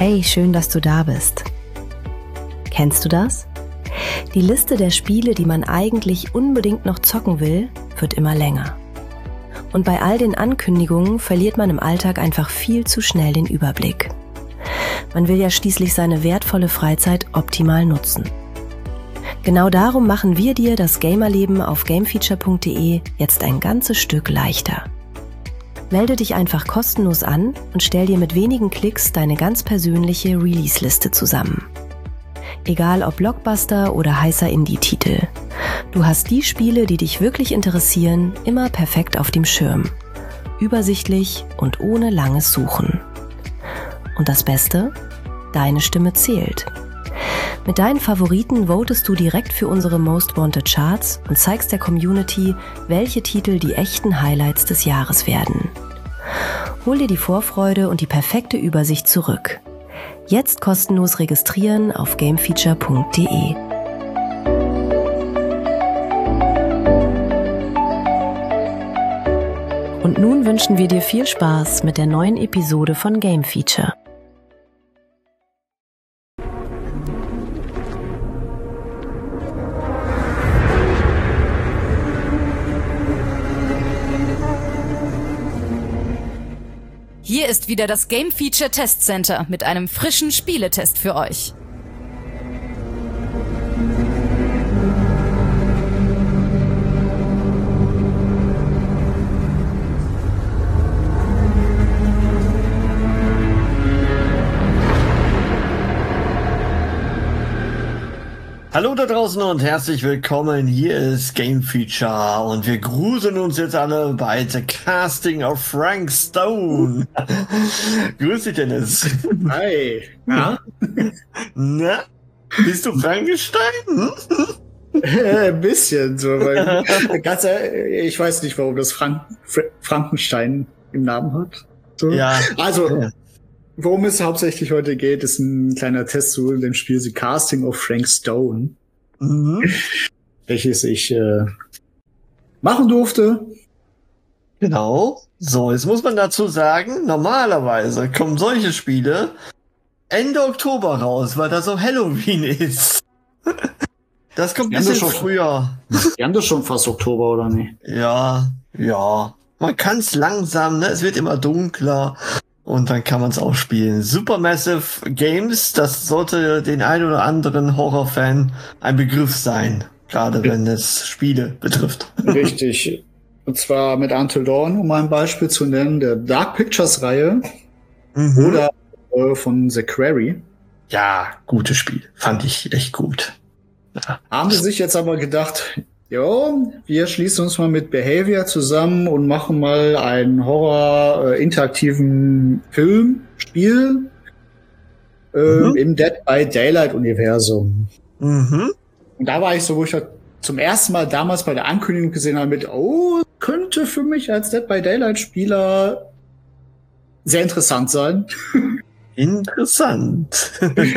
Hey, schön, dass du da bist. Kennst du das? Die Liste der Spiele, die man eigentlich unbedingt noch zocken will, wird immer länger. Und bei all den Ankündigungen verliert man im Alltag einfach viel zu schnell den Überblick. Man will ja schließlich seine wertvolle Freizeit optimal nutzen. Genau darum machen wir dir das Gamerleben auf gamefeature.de jetzt ein ganzes Stück leichter. Melde dich einfach kostenlos an und stell dir mit wenigen Klicks deine ganz persönliche Release-Liste zusammen. Egal ob Blockbuster oder heißer Indie-Titel. Du hast die Spiele, die dich wirklich interessieren, immer perfekt auf dem Schirm. Übersichtlich und ohne langes Suchen. Und das Beste? Deine Stimme zählt. Mit deinen Favoriten votest du direkt für unsere Most Wanted Charts und zeigst der Community, welche Titel die echten Highlights des Jahres werden. Hol dir die Vorfreude und die perfekte Übersicht zurück. Jetzt kostenlos registrieren auf gamefeature.de. Und nun wünschen wir dir viel Spaß mit der neuen Episode von Game Feature. Hier ist wieder das Game Feature Test Center mit einem frischen Spieletest für euch. Hallo da draußen und herzlich willkommen. Hier ist Game Feature und wir gruseln uns jetzt alle bei The Casting of Frank Stone. Grüß dich, Dennis. Hi. Ja? Na, bist du Frankenstein? Ein bisschen so, weil ich weiß nicht, warum das Frankenstein im Namen hat. So. Ja. Also, worum es hauptsächlich heute geht, ist ein kleiner Test zu dem Spiel The Casting of Frank Stone, welches ich machen durfte. Genau. So, jetzt muss man dazu sagen, normalerweise kommen solche Spiele Ende Oktober raus, weil das so Halloween ist. Das kommt ein bisschen früher. Wir haben das schon fast Oktober, oder nicht? Ja. Man kann es langsam, ne? Es wird immer dunkler. Und dann kann man es auch spielen. Supermassive Games, das sollte den ein oder anderen Horrorfan ein Begriff sein. Gerade wenn es Spiele betrifft. Richtig. Und zwar mit Until Dawn, um ein Beispiel zu nennen, der Dark Pictures-Reihe. Oder von The Quarry. Ja, gutes Spiel. Fand ich echt gut. Ja. Haben sie sich jetzt aber gedacht, jo, wir schließen uns mal mit Behavior zusammen und machen mal einen Horror-interaktiven Film-Spiel im Dead by Daylight-Universum. Und da war ich so, wo ich das zum ersten Mal damals bei der Ankündigung gesehen habe mit, könnte für mich als Dead by Daylight-Spieler sehr interessant sein. Interessant.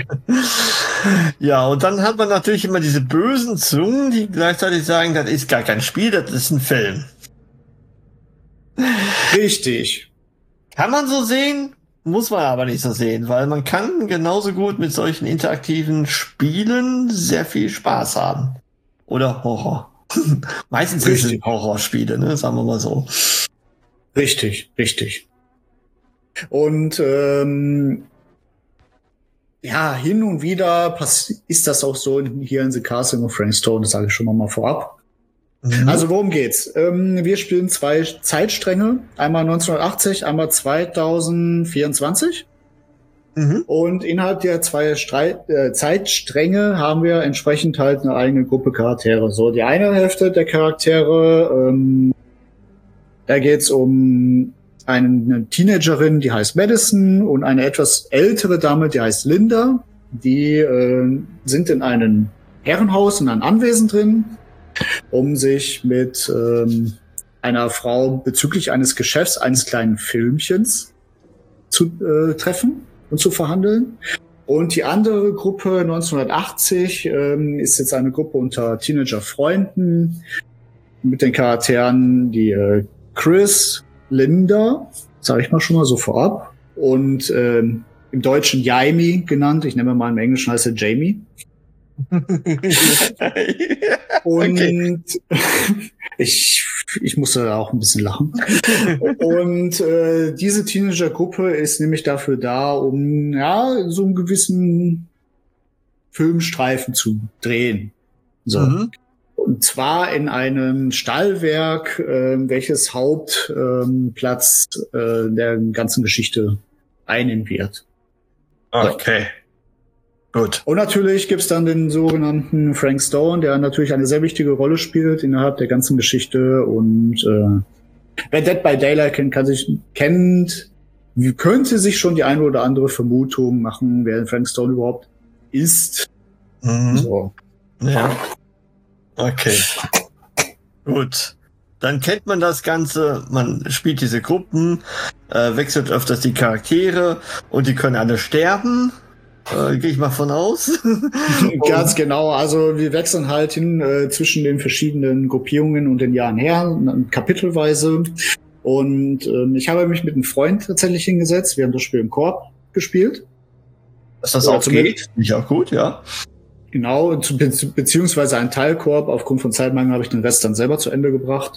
Ja, und dann hat man natürlich immer diese bösen Zungen, die gleichzeitig sagen, das ist gar kein Spiel, das ist ein Film. Richtig. Kann man so sehen, muss man aber nicht so sehen, weil man kann genauso gut mit solchen interaktiven Spielen sehr viel Spaß haben. Oder Horror. Meistens sind es Horrorspiele, ne? Sagen wir mal so. Richtig. Und hin und wieder ist das auch so hier in The Casting of Frank Stone, das sage ich schon mal vorab. Also worum geht's? Wir spielen zwei Zeitstränge, einmal 1980, einmal 2024. Und innerhalb der zwei Zeitstränge haben wir entsprechend halt eine eigene Gruppe Charaktere. So, die eine Hälfte der Charaktere, da geht's um eine Teenagerin, die heißt Madison, und eine etwas ältere Dame, die heißt Linda. Die sind in einem Herrenhaus, in einem Anwesen drin, um sich mit einer Frau bezüglich eines Geschäfts, eines kleinen Filmchens zu treffen und zu verhandeln. Und die andere Gruppe, 1980, ist jetzt eine Gruppe unter Teenager-Freunden mit den Charakteren, die Chris, Linda, sage ich mal schon mal so vorab, und im Deutschen Jaime genannt. Ich nenne mal im Englischen heißt er Jamie. Und okay. Ich musste da auch ein bisschen lachen. Und diese Teenager-Gruppe ist nämlich dafür da, um so einen gewissen Filmstreifen zu drehen. So. Mhm. Und zwar in einem Stahlwerk, welches Hauptplatz der ganzen Geschichte einnehmen wird. Okay. Gut. Und natürlich gibt's dann den sogenannten Frank Stone, der natürlich eine sehr wichtige Rolle spielt innerhalb der ganzen Geschichte. Und wer Dead by Daylight kennt, könnte sich schon die eine oder andere Vermutung machen, wer Frank Stone überhaupt ist. Mhm. So. Ja. Okay. Gut. Dann kennt man das Ganze, man spielt diese Gruppen, wechselt öfters die Charaktere und die können alle sterben. Gehe ich mal von aus. Ganz genau. Also wir wechseln halt hin zwischen den verschiedenen Gruppierungen und den Jahren her, kapitelweise. Und ich habe mich mit einem Freund tatsächlich hingesetzt. Wir haben das Spiel im Koop gespielt. Dass das auch geht, finde ich auch gut, ja. Genau, beziehungsweise ein Teilkoop. Aufgrund von Zeitmangel habe ich den Rest dann selber zu Ende gebracht.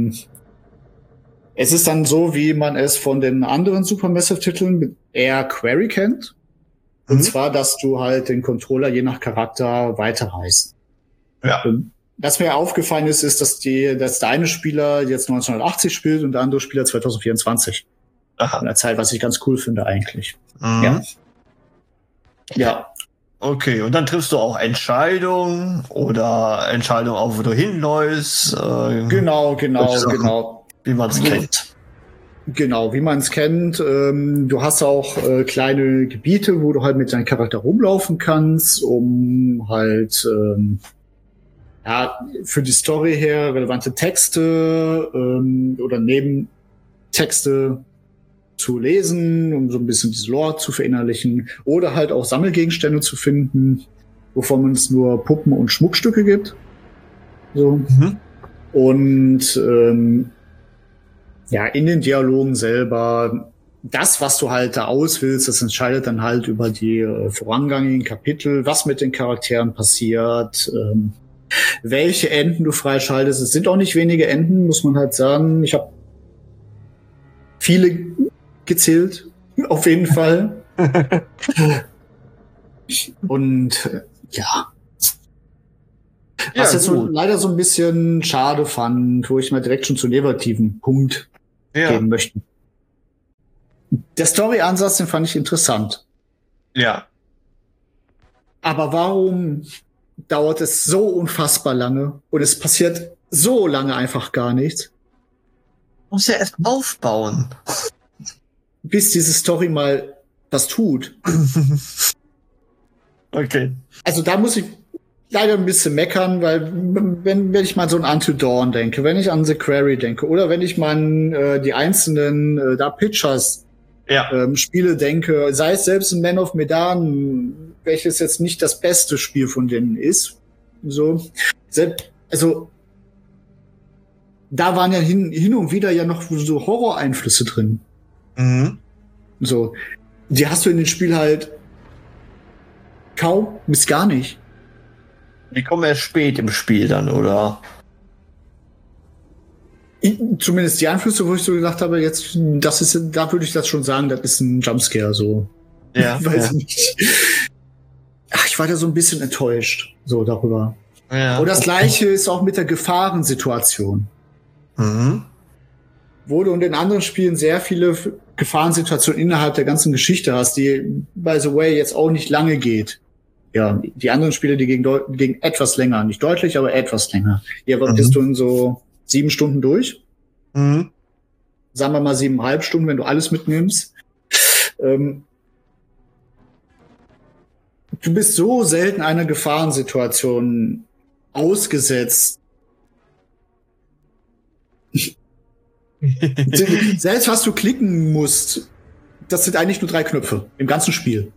Es ist dann so, wie man es von den anderen Supermassive-Titeln mit Air Query kennt. Und zwar, dass du halt den Controller je nach Charakter weiterreißt. Ja. Was mir aufgefallen ist, dass der eine Spieler jetzt 1980 spielt und der andere Spieler 2024. Aha. In der Zeit, was ich ganz cool finde eigentlich. Mhm. Ja. Ja. Okay, und dann triffst du auch Entscheidungen oder Entscheidungen auch, wo du hinläufst. Genau. Wie man es kennt. Genau, wie man es kennt. Du hast auch kleine Gebiete, wo du halt mit deinem Charakter rumlaufen kannst, um halt für die Story her relevante Texte oder Nebentexte zu lesen, um so ein bisschen diese Lore zu verinnerlichen. Oder halt auch Sammelgegenstände zu finden, wovon man es nur Puppen und Schmuckstücke gibt. So. Mhm. Und in den Dialogen selber, das, was du halt da auswählst, das entscheidet dann halt über die vorangangigen Kapitel, was mit den Charakteren passiert, welche Enden du freischaltest. Es sind auch nicht wenige Enden, muss man halt sagen. Ich habe viele gezählt, auf jeden Fall. Und was jetzt leider so ein bisschen schade fand, wo ich mal direkt schon zu negativen Punkt geben möchte. Der Story-Ansatz, den fand ich interessant. Ja. Aber warum dauert es so unfassbar lange und es passiert so lange einfach gar nichts? Muss ja erst aufbauen. Bis diese Story mal was tut. Okay. Also da muss ich leider ein bisschen meckern, weil wenn ich mal so an Until Dawn denke, wenn ich an The Quarry denke oder wenn ich mal an die einzelnen Pitchers Spiele denke, sei es selbst in Man of Medan, welches jetzt nicht das beste Spiel von denen ist, so, also da waren ja hin und wieder ja noch so Horror-Einflüsse drin. Mhm. So, die hast du in dem Spiel halt kaum bis gar nicht. Die kommen erst spät im Spiel dann, oder? Zumindest die Einflüsse, wo ich so gedacht habe, jetzt, da würde ich das schon sagen, das ist ein Jumpscare, so. Ja. Weiß nicht. Ach, ich war da so ein bisschen enttäuscht, so darüber. Ja. Und das Gleiche ist auch mit der Gefahrensituation. Mhm. Wo du in den anderen Spielen sehr viele Gefahrensituationen innerhalb der ganzen Geschichte hast, die, by the way, jetzt auch nicht lange geht. Ja, die anderen Spiele, die gegen etwas länger, nicht deutlich, aber etwas länger. Hier bist du in so 7 Stunden durch. Mhm. Sagen wir mal 7,5 Stunden, wenn du alles mitnimmst. Du bist so selten einer Gefahrensituation ausgesetzt. Selbst was du klicken musst, das sind eigentlich nur 3 Knöpfe im ganzen Spiel.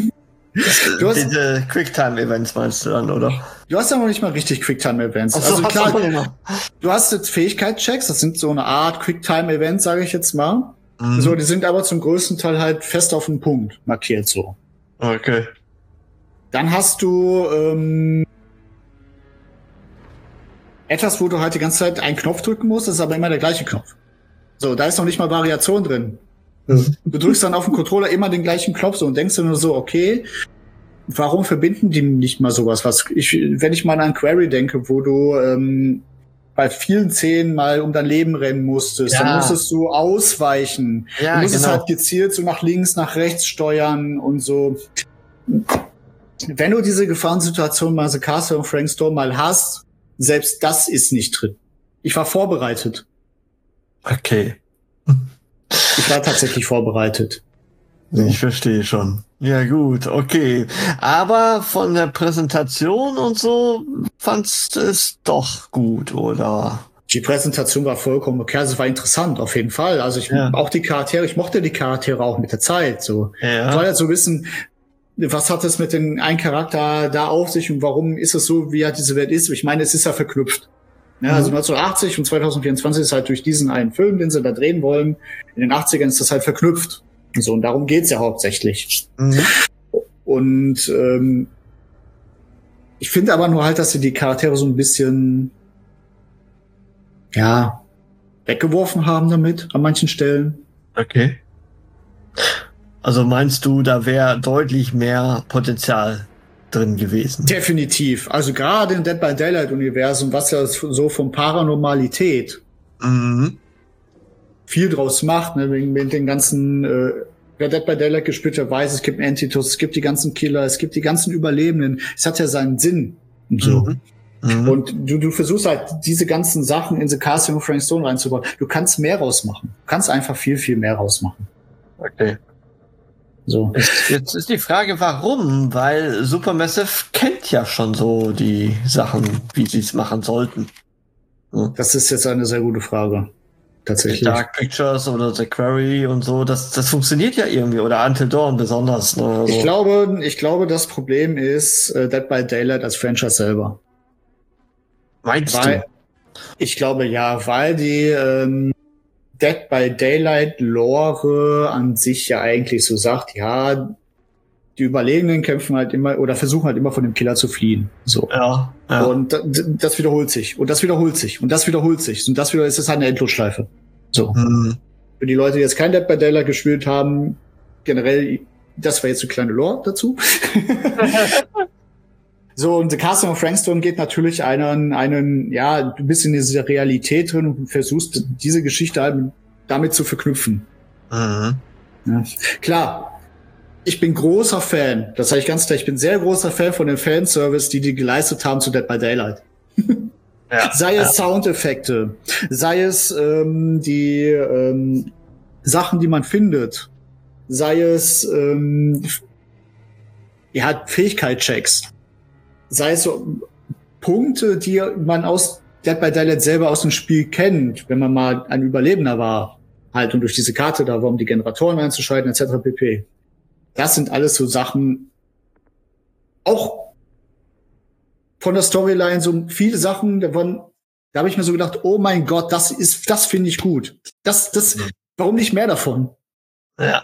Diese Quicktime-Events meinst du dann, oder? Du hast ja noch nicht mal richtig Quicktime-Events. Also klar, du hast jetzt Fähigkeitschecks, das sind so eine Art Quicktime-Events, sage ich jetzt mal. So, die sind aber zum größten Teil halt fest auf den Punkt markiert so. Okay. Dann hast du etwas, wo du halt die ganze Zeit einen Knopf drücken musst, das ist aber immer der gleiche Knopf. So, da ist noch nicht mal Variation drin. Du drückst dann auf den Controller immer den gleichen Knopf so und denkst dir nur so, okay, warum verbinden die nicht mal sowas? Wenn ich mal an Quarry denke, wo du bei vielen Szenen mal um dein Leben rennen musstest, dann musstest du ausweichen. Du musstest halt gezielt so nach links, nach rechts steuern und so. Wenn du diese Gefahrensituation mal The Castle of Frankstorm mal hast, selbst das ist nicht drin. Ich war vorbereitet. Okay. Ich war tatsächlich vorbereitet. Ich verstehe schon. Ja gut, okay. Aber von der Präsentation und so fandst du es doch gut, oder? Die Präsentation war vollkommen okay. Also es war interessant, auf jeden Fall. Also auch die Charaktere, ich mochte die Charaktere auch mit der Zeit. So. Ja. Ich wollte halt so wissen, was hat es mit dem einen Charakter da auf sich und warum ist es so, wie halt diese Welt ist. Ich meine, es ist ja verknüpft. Ja, also 1980 und 2024 ist halt durch diesen einen Film, den sie da drehen wollen. In den 80ern ist das halt verknüpft. So, und darum geht's ja hauptsächlich. Und ich finde aber nur halt, dass sie die Charaktere so ein bisschen weggeworfen haben damit an manchen Stellen. Okay. Also meinst du, da wäre deutlich mehr Potenzial drin gewesen? Definitiv. Also gerade im Dead by Daylight Universum, was ja so von Paranormalität viel draus macht, ne, mit den ganzen, wer Dead by Daylight gespielt hat, weiß, es gibt Entities, es gibt die ganzen Killer, es gibt die ganzen Überlebenden. Es hat ja seinen Sinn und so. Und du versuchst halt, diese ganzen Sachen in The Castle of Frankstorm reinzubauen. Du kannst mehr rausmachen. Du kannst einfach viel, viel mehr rausmachen. Okay. So. Jetzt ist die Frage, warum? Weil Supermassive kennt ja schon so die Sachen, wie sie es machen sollten. Ja. Das ist jetzt eine sehr gute Frage. Tatsächlich. Die Dark Pictures oder The Quarry und so, das funktioniert ja irgendwie. Oder Until Dawn besonders. Ne? Also. Ich glaube, das Problem ist Dead by Daylight als Franchise selber. Meinst du? Ich glaube ja, weil die Dead by Daylight Lore an sich ja eigentlich so sagt, ja, die Überlebenden kämpfen halt immer oder versuchen halt immer von dem Killer zu fliehen. So. Ja. Und das wiederholt sich und das wiederholt sich und das wiederholt sich und das wieder ist es halt eine Endlosschleife. So. Für die Leute, die jetzt kein Dead by Daylight gespielt haben, generell, das war jetzt eine kleine Lore dazu. So, und The Castle of Frankstorm geht natürlich du bist in dieser Realität drin und versuchst, diese Geschichte halt damit zu verknüpfen. Ja. Klar, ich bin großer Fan, das sage ich ganz klar, ich bin sehr großer Fan von dem Fanservice, die geleistet haben zu Dead by Daylight. Sei es Soundeffekte, sei es die Sachen, die man findet, sei es Fähigkeitschecks. Sei es so Punkte, die man aus Dead by Daylight selber aus dem Spiel kennt, wenn man mal ein Überlebender war, halt und durch diese Karte da war, um die Generatoren einzuschalten, etc. pp. Das sind alles so Sachen, auch von der Storyline, so viele Sachen, da habe ich mir so gedacht, oh mein Gott, das finde ich gut. Warum nicht mehr davon? Ja.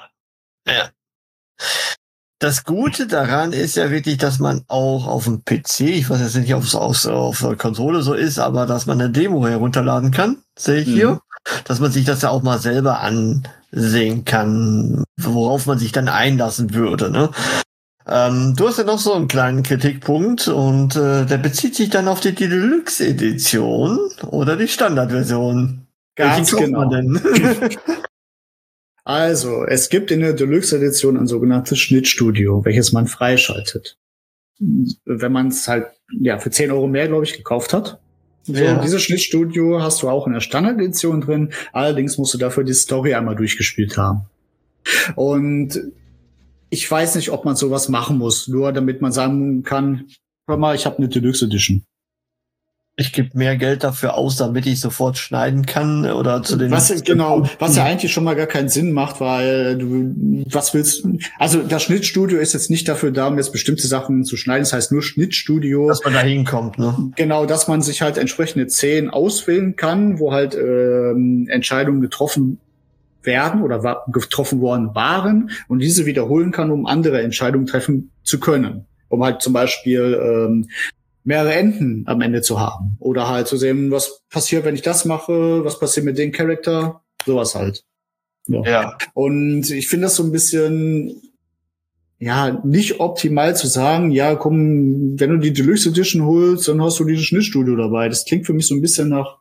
Das Gute daran ist ja wirklich, dass man auch auf dem PC, ich weiß jetzt nicht, ob es auf der Konsole so ist, aber dass man eine Demo herunterladen kann, sehe ich hier, dass man sich das ja auch mal selber ansehen kann, worauf man sich dann einlassen würde. Ne? Du hast ja noch so einen kleinen Kritikpunkt und der bezieht sich dann auf die Deluxe-Edition oder die Standardversion. Ganz genau. Also, es gibt in der Deluxe-Edition ein sogenanntes Schnittstudio, welches man freischaltet. Wenn man es halt für 10 Euro mehr, glaube ich, gekauft hat. So, dieses Schnittstudio hast du auch in der Standard-Edition drin. Allerdings musst du dafür die Story einmal durchgespielt haben. Und ich weiß nicht, ob man sowas machen muss, nur damit man sagen kann, hör mal, ich habe eine Deluxe Edition. Ich gebe mehr Geld dafür aus, damit ich sofort schneiden kann oder zu den... Was ja eigentlich schon mal gar keinen Sinn macht, weil also das Schnittstudio ist jetzt nicht dafür da, um jetzt bestimmte Sachen zu schneiden, das heißt nur Schnittstudio. Dass man da hinkommt, ne? Genau, dass man sich halt entsprechende Szenen auswählen kann, wo halt Entscheidungen getroffen werden oder getroffen worden waren und diese wiederholen kann, um andere Entscheidungen treffen zu können. Um halt zum Beispiel mehrere Enden am Ende zu haben. Oder halt zu sehen, was passiert, wenn ich das mache, was passiert mit dem Charakter, sowas halt. Ja. Und ich finde das so ein bisschen, ja, nicht optimal zu sagen, ja, komm, wenn du die Deluxe Edition holst, dann hast du dieses Schnittstudio dabei. Das klingt für mich so ein bisschen nach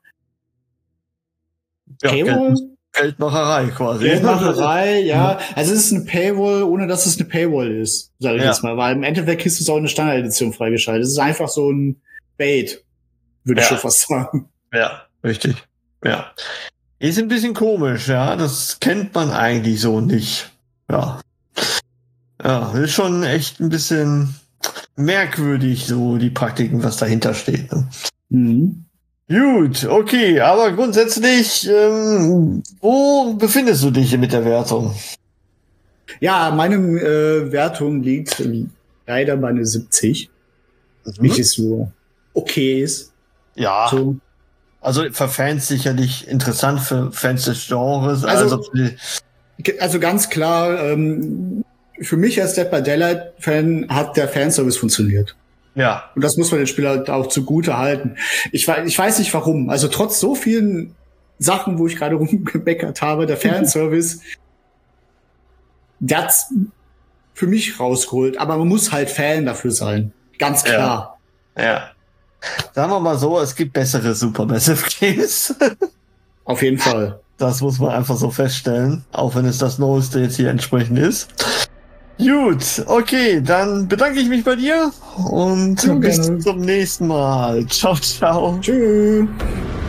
Paywall. Geldmacherei quasi. Geldmacherei, ja. Also es ist eine Paywall, ohne dass es eine Paywall ist, sage ich jetzt mal. Weil im Endeffekt kriegst du es auch eine Standard-Edition freigeschaltet. Es ist einfach so ein Bait, würde ich schon fast sagen. Ja, richtig. Ja. Ist ein bisschen komisch, ja. Das kennt man eigentlich so nicht. Ja. Ja, ist schon echt ein bisschen merkwürdig, so die Praktiken, was dahinter steht. Ne? Mhm. Gut, okay, aber grundsätzlich, wo befindest du dich mit der Wertung? Ja, meine Wertung liegt leider bei einer 70. Nicht so okay ist. Ja. So. Also für Fans sicherlich interessant, für Fans des Genres. Also ganz klar, für mich als Dead by Daylight Fan hat der Fanservice funktioniert. Ja. Und das muss man den Spieler auch zugute halten. Ich weiß nicht warum. Also trotz so vielen Sachen, wo ich gerade rumgemeckert habe, der Fanservice, der hat's für mich rausgeholt. Aber man muss halt Fan dafür sein. Ganz klar. Ja. Sagen wir mal so, es gibt bessere Supermassive Games. Auf jeden Fall. Das muss man einfach so feststellen. Auch wenn es das Neueste jetzt hier entsprechend ist. Gut, okay, dann bedanke ich mich bei dir und bis zum nächsten Mal. Ciao, ciao. Tschüss.